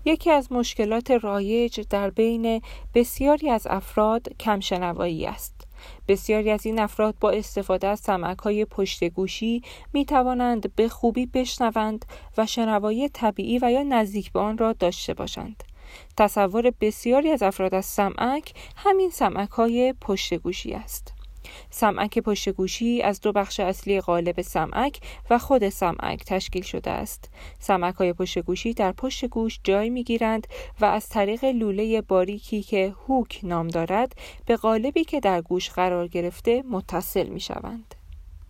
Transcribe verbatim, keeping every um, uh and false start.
یکی از مشکلات رایج در بین بسیاری از افراد کمشنوایی است. بسیاری از این افراد با استفاده از سمعک‌های پشت گوشی می توانند به خوبی بشنوند و شنوایی طبیعی و یا نزدیک به آن را داشته باشند. تصور بسیاری از افراد از سمعک همین سمعک‌های پشت گوشی است. سمعک پشت گوشی از دو بخش اصلی قالب سمعک و خود سمعک تشکیل شده است. سمعک‌های پشت گوشی در پشت گوش جای می‌گیرند و از طریق لوله باریکی که هوک نام دارد به قالبی که در گوش قرار گرفته متصل می‌شوند.